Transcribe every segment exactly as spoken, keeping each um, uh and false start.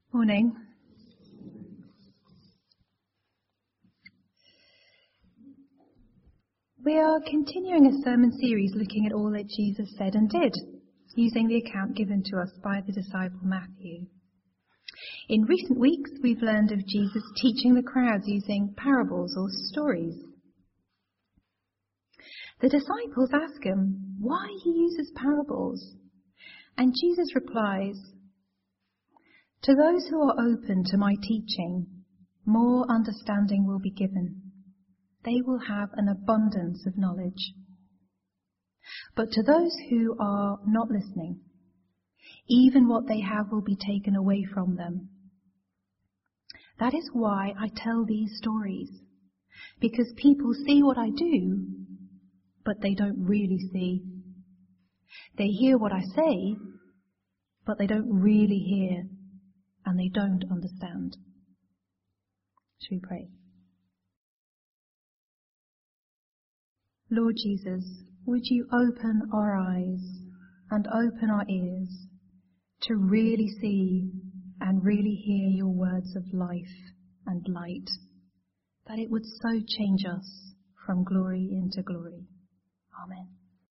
Morning. We are continuing a sermon series looking at all that Jesus said and did, using the account given to us by the disciple Matthew. In recent weeks, we've learned of Jesus teaching the crowds using parables or stories. The disciples ask him why he uses parables, and Jesus replies, "To those who are open to my teaching, more understanding will be given. They will have an abundance of knowledge. But to those who are not listening, even what they have will be taken away from them. That is why I tell these stories, because people see what I do, but they don't really see. They hear what I say, but they don't really hear, and they don't understand." Shall we pray? Lord Jesus, would you open our eyes and open our ears to really see and really hear your words of life and light, that it would so change us from glory into glory. Amen.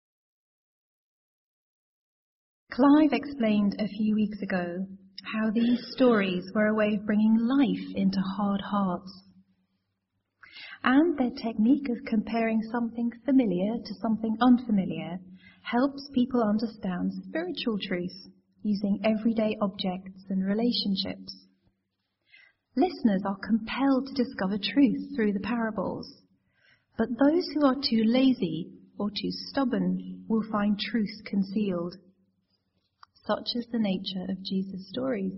Clive explained a few weeks ago how these stories were a way of bringing life into hard hearts. And their technique of comparing something familiar to something unfamiliar helps people understand spiritual truths using everyday objects and relationships. Listeners are compelled to discover truth through the parables, but those who are too lazy or too stubborn will find truth concealed. Such is the nature of Jesus' stories.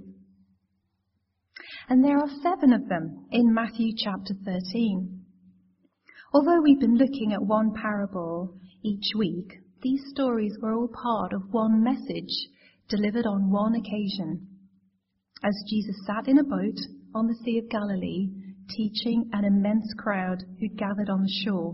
And there are seven of them in Matthew chapter thirteen. Although we've been looking at one parable each week, these stories were all part of one message delivered on one occasion, as Jesus sat in a boat on the Sea of Galilee, teaching an immense crowd who'd gathered on the shore.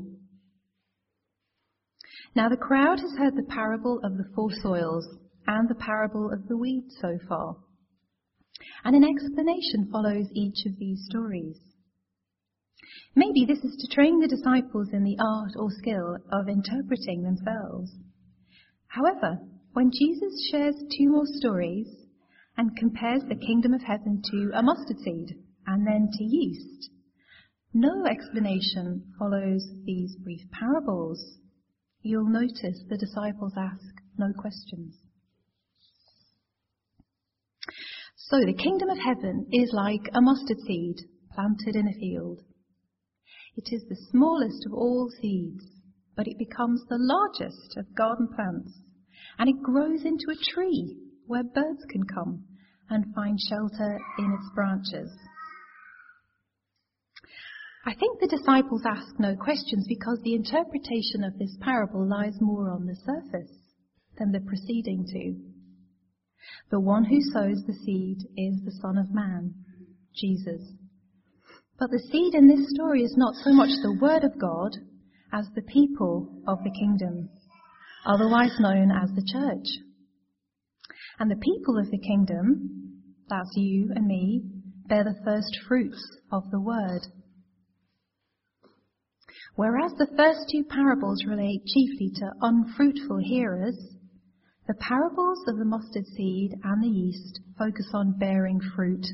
Now the crowd has heard the parable of the four soils and the parable of the weeds so far, and an explanation follows each of these stories. Maybe this is to train the disciples in the art or skill of interpreting themselves. However, when Jesus shares two more stories and compares the kingdom of heaven to a mustard seed and then to yeast, no explanation follows these brief parables. You'll notice the disciples ask no questions. So the kingdom of heaven is like a mustard seed planted in a field. It is the smallest of all seeds, but it becomes the largest of garden plants, and it grows into a tree where birds can come and find shelter in its branches. I think the disciples ask no questions because the interpretation of this parable lies more on the surface than the preceding two. The one who sows the seed is the Son of Man, Jesus. But the seed in this story is not so much the word of God as the people of the kingdom, otherwise known as the church. And the people of the kingdom, that's you and me, bear the first fruits of the word. Whereas the first two parables relate chiefly to unfruitful hearers, the parables of the mustard seed and the yeast focus on bearing fruit.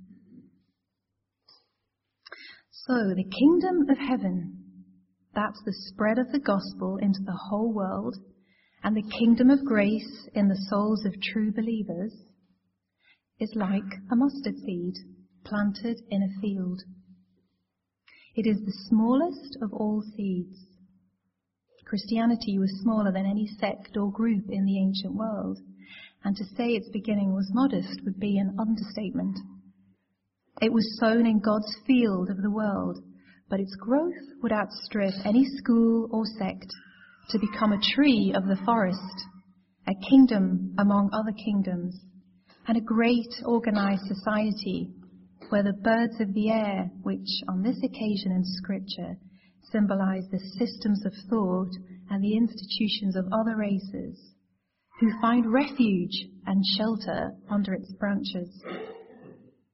So the kingdom of heaven, that's the spread of the gospel into the whole world, and the kingdom of grace in the souls of true believers, is like a mustard seed planted in a field. It is the smallest of all seeds. Christianity was smaller than any sect or group in the ancient world, and to say its beginning was modest would be an understatement. It was sown in God's field of the world, but its growth would outstrip any school or sect to become a tree of the forest, a kingdom among other kingdoms, and a great organized society where the birds of the air, which on this occasion in Scripture symbolize the systems of thought and the institutions of other races, who find refuge and shelter under its branches.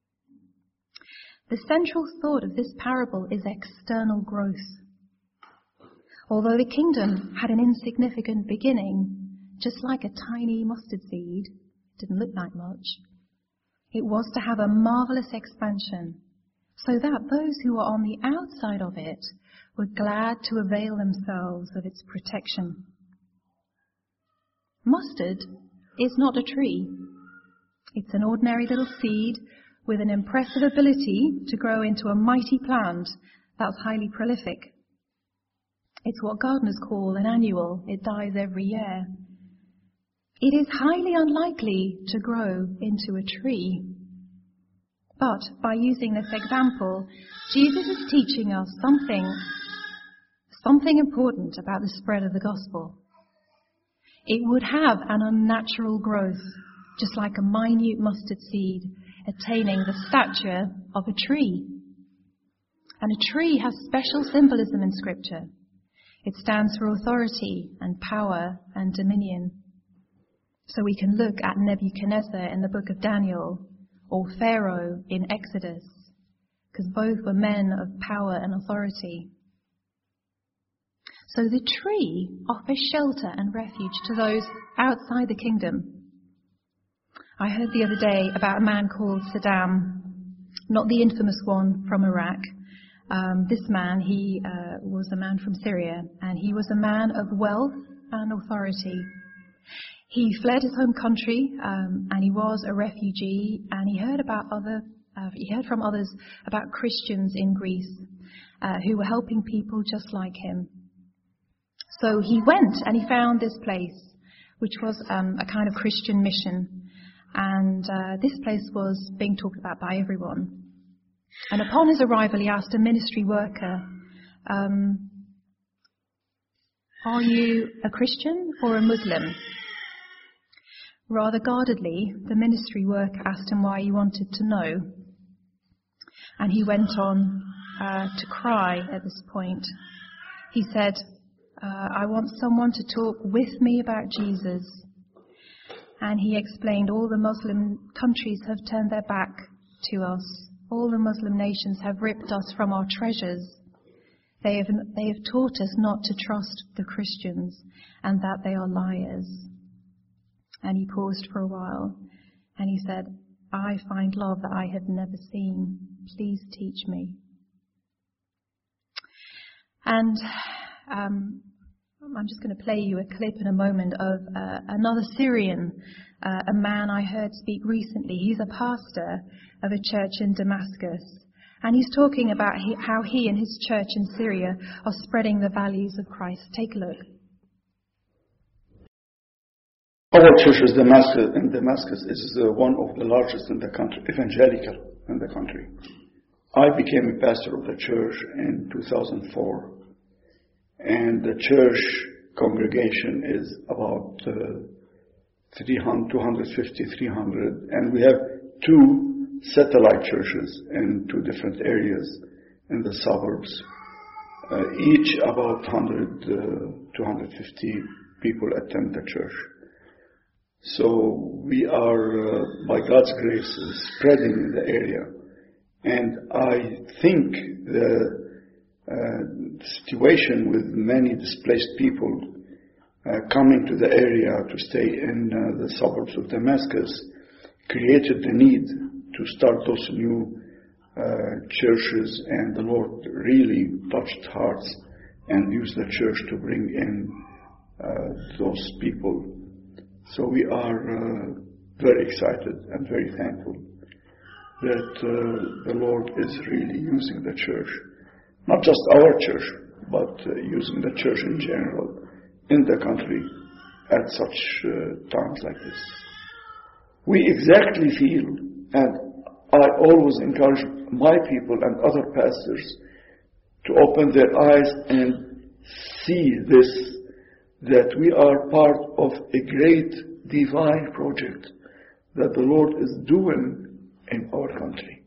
The central thought of this parable is external growth. Although the kingdom had an insignificant beginning, just like a tiny mustard seed, didn't look like much, it was to have a marvelous expansion, so that those who were on the outside of it were glad to avail themselves of its protection. Mustard is not a tree. It's an ordinary little seed with an impressive ability to grow into a mighty plant that's highly prolific. It's what gardeners call an annual. It dies every year. It is highly unlikely to grow into a tree. But by using this example, Jesus is teaching us something, something important about the spread of the gospel. It would have an unnatural growth, just like a minute mustard seed attaining the stature of a tree. And a tree has special symbolism in Scripture. It stands for authority and power and dominion. So we can look at Nebuchadnezzar in the book of Daniel, or Pharaoh in Exodus, because both were men of power and authority. So the tree offers shelter and refuge to those outside the kingdom. I heard the other day about a man called Saddam, not the infamous one from Iraq. Um, this man, he uh, was a man from Syria, and he was a man of wealth and authority. He fled his home country, um, and he was a refugee, and he heard about other, uh, he heard from others about Christians in Greece uh, who were helping people just like him. So he went and he found this place, which was um, a kind of Christian mission, and uh, this place was being talked about by everyone. And upon his arrival, he asked a ministry worker, um, "Are you a Christian or a Muslim?" Rather guardedly, the ministry worker asked him why he wanted to know. And he went on uh, to cry at this point. He said, uh, "I want someone to talk with me about Jesus." And he explained all the Muslim countries have turned their back to us. All the Muslim nations have ripped us from our treasures. They have, they have taught us not to trust the Christians and that they are liars. And he paused for a while and he said, "I find love that I have never seen. Please teach me." And um, I'm just going to play you a clip in a moment of uh, another Syrian, uh, a man I heard speak recently. He's a pastor of a church in Damascus. And he's talking about he, how he and his church in Syria are spreading the values of Christ. Take a look. Our church is Damascus, in Damascus is uh, one of the largest in the country, evangelical in the country. I became a pastor of the church in two thousand four, and the church congregation is about uh, two hundred fifty, three hundred, and we have two satellite churches in two different areas in the suburbs. Uh, each about one hundred, uh, two hundred fifty people attend the church. So we are, uh, by God's grace, spreading in the area. And I think the uh, situation with many displaced people uh, coming to the area to stay in uh, the suburbs of Damascus created the need to start those new uh, churches, and the Lord really touched hearts and used the church to bring in uh, those people. So we are uh, very excited and very thankful that uh, the Lord is really using the church, not just our church, but uh, using the church in general in the country at such uh, times like this. We exactly feel, and I always encourage my people and other pastors to open their eyes and see this, that we are part of a great divine project that the Lord is doing in our country.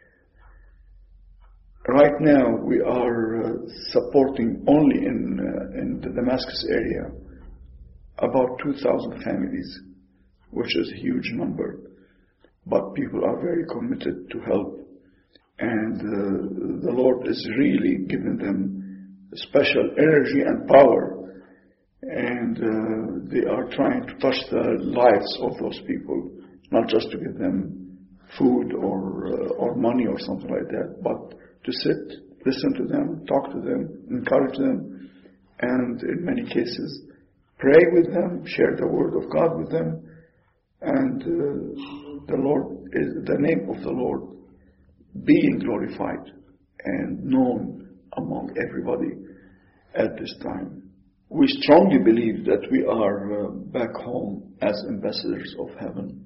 Right now we are uh, supporting only in, uh, in the Damascus area about two thousand families, which is a huge number, but people are very committed to help. And uh, the Lord is really giving them special energy and power. And uh, they are trying to touch the lives of those people, not just to give them food or uh, or money or something like that, but to sit, listen to them, talk to them, encourage them, and in many cases, pray with them, share the word of God with them, and uh, the Lord is the name of the Lord being glorified and known among everybody at this time. We strongly believe that we are uh, back home as ambassadors of heaven.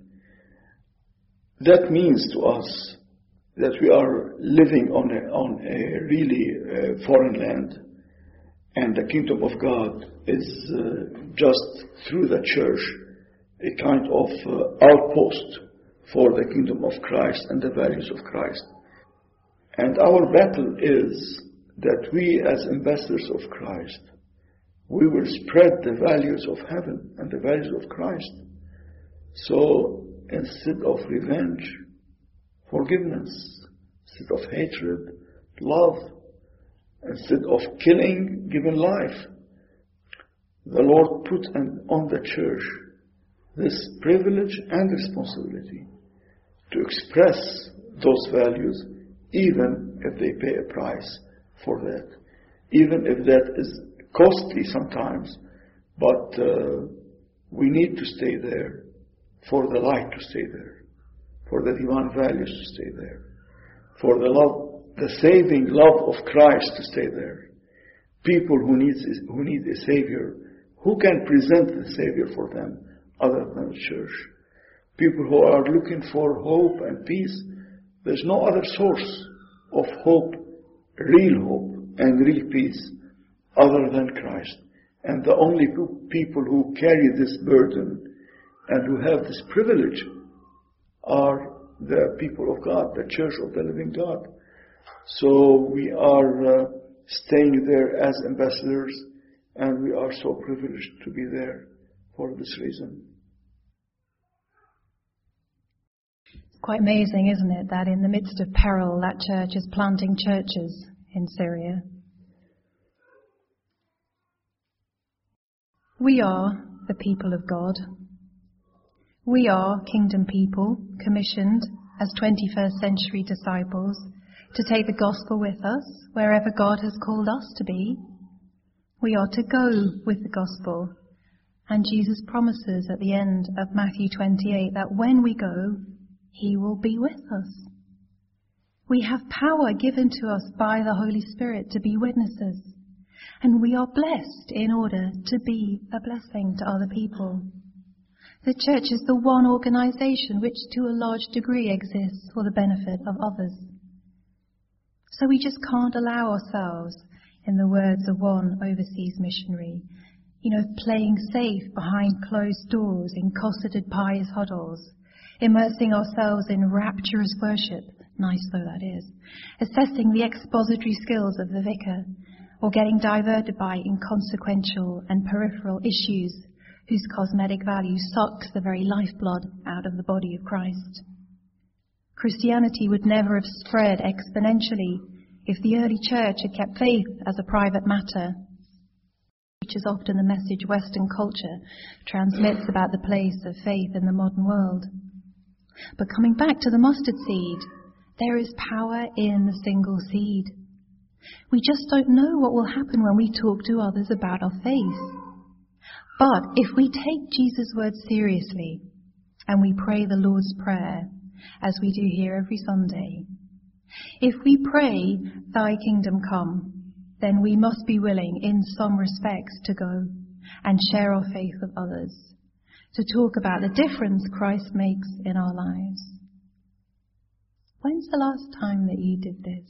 That means to us that we are living on a, on a really uh, foreign land, and the kingdom of God is uh, just through the church a kind of uh, outpost for the kingdom of Christ and the values of Christ. And our battle is that we as ambassadors of Christ, we will spread the values of heaven and the values of Christ. So instead of revenge, forgiveness, instead of hatred, love, instead of killing, giving life. The Lord put an, on the church this privilege and responsibility to express those values, even if they pay a price for that, even if that is costly sometimes, but uh, we need to stay there for the light to stay there, for the divine values to stay there, for the love, the saving love of Christ to stay there. People who need, who need a Savior, who can present the Savior for them other than the church? People who are looking for hope and peace. There's no other source of hope, real hope and real peace other than Christ. And the only people who carry this burden and who have this privilege are the people of God, the church of the living God. So we are uh, staying there as ambassadors, and we are so privileged to be there for this reason. It's quite amazing, isn't it, that in the midst of peril, that church is planting churches in Syria. We are the people of God. We are kingdom people, commissioned as twenty-first century disciples to take the gospel with us wherever God has called us to be. We are to go with the gospel. And Jesus promises at the end of Matthew twenty-eight that when we go, He will be with us. We have power given to us by the Holy Spirit to be witnesses. And we are blessed in order to be a blessing to other people. The church is the one organisation which to a large degree exists for the benefit of others. So we just can't allow ourselves, in the words of one overseas missionary, you know, playing safe behind closed doors in cosseted pious huddles, immersing ourselves in rapturous worship, nice though that is, assessing the expository skills of the vicar, or getting diverted by inconsequential and peripheral issues whose cosmetic value sucks the very lifeblood out of the body of Christ. Christianity would never have spread exponentially if the early church had kept faith as a private matter, which is often the message Western culture transmits about the place of faith in the modern world. But coming back to the mustard seed, there is power in the single seed. We just don't know what will happen when we talk to others about our faith. But if we take Jesus' words seriously and we pray the Lord's Prayer, as we do here every Sunday, if we pray, Thy kingdom come, then we must be willing in some respects to go and share our faith with others, to talk about the difference Christ makes in our lives. When's the last time that you did this?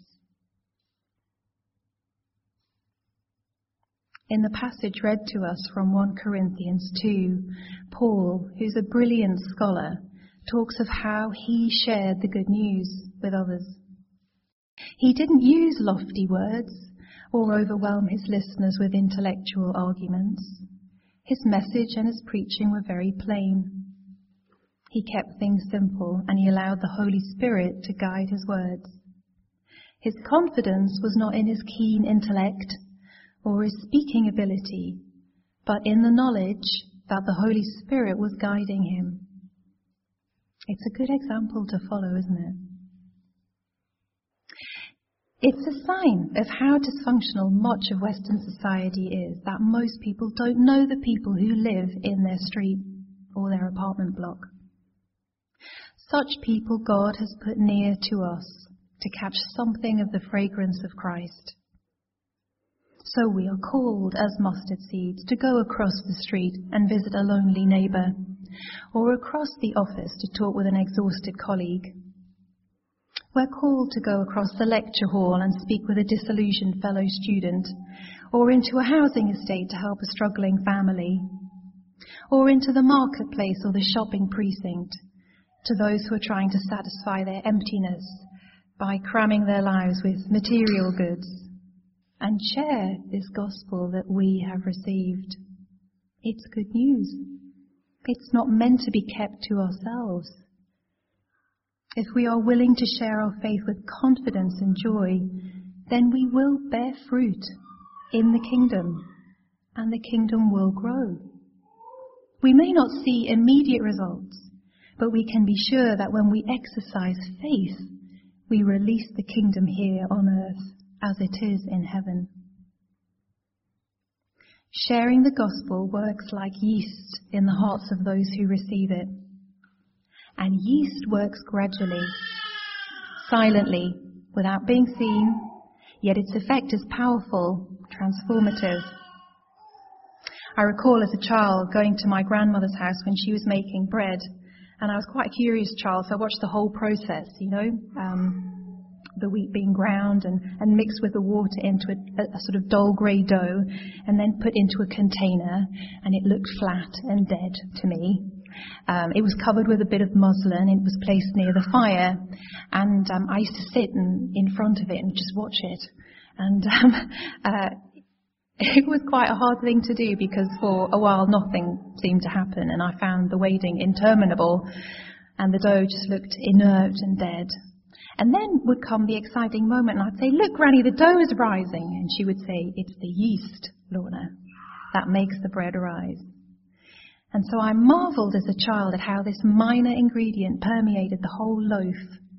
In the passage read to us from First Corinthians two, Paul, who's a brilliant scholar, talks of how he shared the good news with others. He didn't use lofty words or overwhelm his listeners with intellectual arguments. His message and his preaching were very plain. He kept things simple and he allowed the Holy Spirit to guide his words. His confidence was not in his keen intellect or his speaking ability, but in the knowledge that the Holy Spirit was guiding him. It's a good example to follow, isn't it? It's a sign of how dysfunctional much of Western society is that most people don't know the people who live in their street or their apartment block. Such people God has put near to us to catch something of the fragrance of Christ. So we are called as mustard seeds to go across the street and visit a lonely neighbour, or across the office to talk with an exhausted colleague. We're called to go across the lecture hall and speak with a disillusioned fellow student, or into a housing estate to help a struggling family, or into the marketplace or the shopping precinct to those who are trying to satisfy their emptiness by cramming their lives with material goods, and share this gospel that we have received. It's good news. It's not meant to be kept to ourselves. If we are willing to share our faith with confidence and joy, then we will bear fruit in the kingdom, and the kingdom will grow. We may not see immediate results, but we can be sure that when we exercise faith, we release the kingdom here on earth as it is in heaven. Sharing the gospel works like yeast in the hearts of those who receive it. And yeast works gradually, silently, without being seen, yet its effect is powerful, transformative. I recall as a child going to my grandmother's house when she was making bread, and I was quite a curious child, so I watched the whole process, you know, um, the wheat being ground and, and mixed with the water into a, a sort of dull grey dough, and then put into a container, and it looked flat and dead to me. Um, it was covered with a bit of muslin. It was placed near the fire, and um, I used to sit in, in front of it and just watch it. And um, uh, it was quite a hard thing to do because for a while nothing seemed to happen, and I found the waiting interminable, and the dough just looked inert and dead. And then would come the exciting moment, and I'd say, "Look, Granny, the dough is rising," and she would say, "It's the yeast, Lorna, that makes the bread rise." And so I marvelled as a child at how this minor ingredient permeated the whole loaf.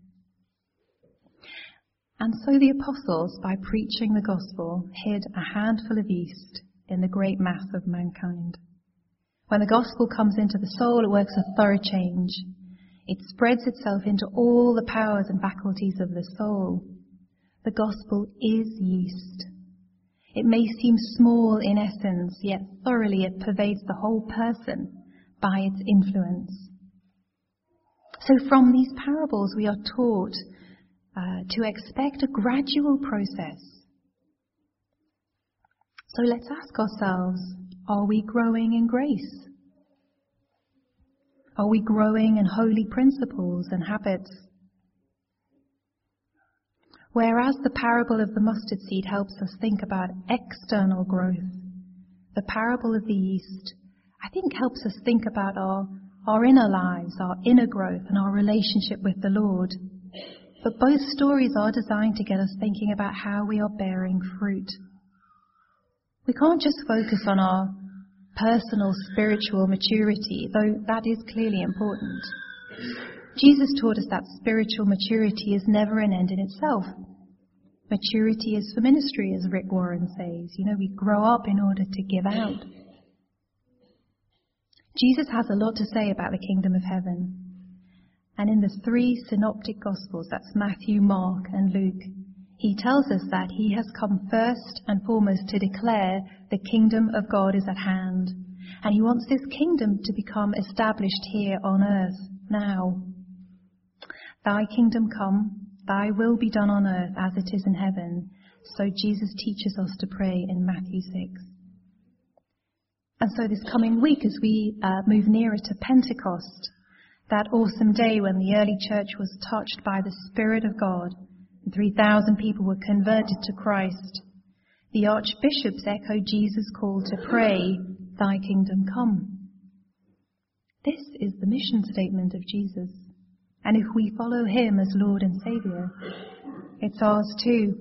And so the apostles, by preaching the gospel, hid a handful of yeast in the great mass of mankind. When the gospel comes into the soul, it works a thorough change. It spreads itself into all the powers and faculties of the soul. The gospel is yeast. It may seem small in essence, yet thoroughly it pervades the whole person by its influence. So from these parables we are taught uh, to expect a gradual process. So let's ask ourselves, are we growing in grace? Are we growing in holy principles and habits? Whereas the parable of the mustard seed helps us think about external growth, the parable of the yeast, I think, helps us think about our, our inner lives, our inner growth, and our relationship with the Lord. But both stories are designed to get us thinking about how we are bearing fruit. We can't just focus on our personal spiritual maturity, though that is clearly important. Jesus taught us that spiritual maturity is never an end in itself. Maturity is for ministry, as Rick Warren says. You know, we grow up in order to give out. Jesus has a lot to say about the kingdom of heaven. And in the three synoptic gospels, that's Matthew, Mark, and Luke, he tells us that he has come first and foremost to declare the kingdom of God is at hand. And he wants this kingdom to become established here on earth now. Thy kingdom come, thy will be done on earth as it is in heaven. So Jesus teaches us to pray in Matthew six. And so this coming week, as we uh, move nearer to Pentecost, that awesome day when the early church was touched by the Spirit of God, and three thousand people were converted to Christ, the archbishops echo Jesus' call to pray, thy kingdom come. This is the mission statement of Jesus. And if we follow him as Lord and Saviour, It's ours too.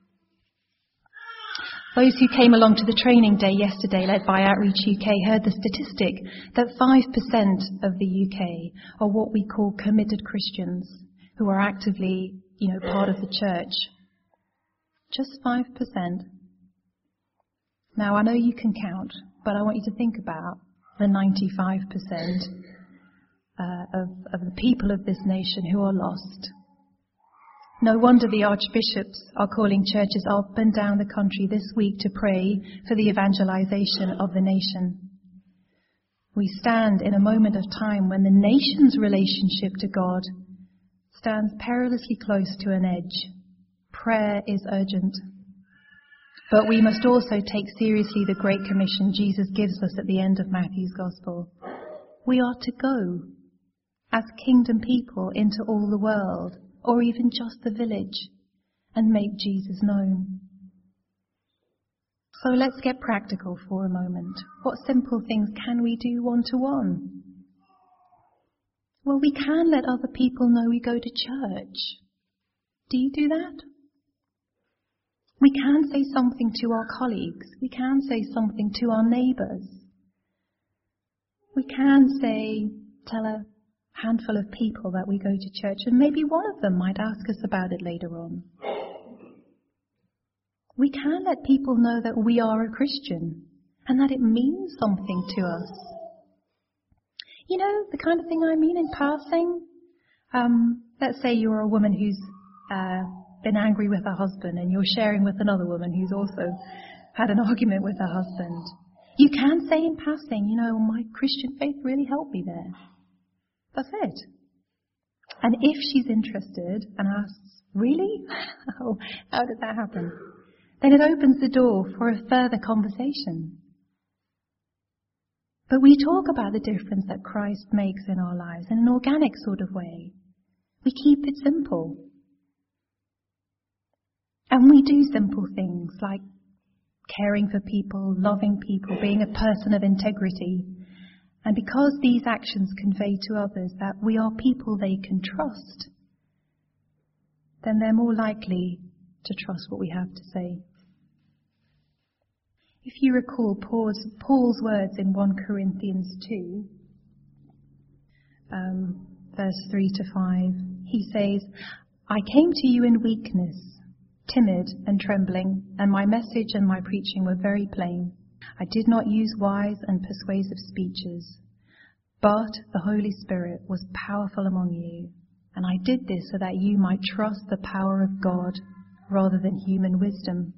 Those who came along to the training day yesterday led by Outreach U K heard the statistic that five percent of the U K are what we call committed Christians who are actively, you know, part of the church. Just five percent. Now, I know you can count, but I want you to think about the ninety-five percent uh, of, of the people of this nation who are lost. No wonder the archbishops are calling churches up and down the country this week to pray for the evangelization of the nation. We stand in a moment of time when the nation's relationship to God stands perilously close to an edge. Prayer is urgent. But we must also take seriously the Great Commission Jesus gives us at the end of Matthew's Gospel. We are to go as kingdom people into all the world, or even just the village, and make Jesus known. So let's get practical for a moment. What simple things can we do one-to-one? Well, we can let other people know we go to church. Do you do that? We can say something to our colleagues. We can say something to our neighbours. We can say, tell a handful of people that we go to church, and maybe one of them might ask us about it later on. We can let people know that we are a Christian and that it means something to us. You know, the kind of thing I mean in passing. Um, let's say you're a woman who's uh, been angry with her husband and you're sharing with another woman who's also had an argument with her husband. You can say in passing, you know, my Christian faith really helped me there. That's it. And if she's interested and asks, really? How, how did that happen? Then it opens the door for a further conversation. But we talk about the difference that Christ makes in our lives in an organic sort of way. We keep it simple. And we do simple things like caring for people, loving people, being a person of integrity. And because these actions convey to others that we are people they can trust, then they're more likely to trust what we have to say. If you recall Paul's, Paul's words in First Corinthians two, um, verse three to five, he says, I came to you in weakness, timid and trembling, and my message and my preaching were very plain. I did not use wise and persuasive speeches, but the Holy Spirit was powerful among you, and I did this so that you might trust the power of God rather than human wisdom.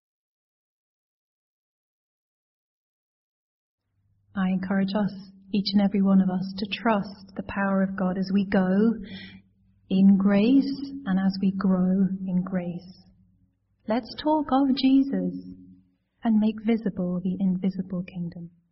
I encourage us, each and every one of us, to trust the power of God as we go in grace and as we grow in grace. Let's talk of Jesus and make visible the invisible kingdom.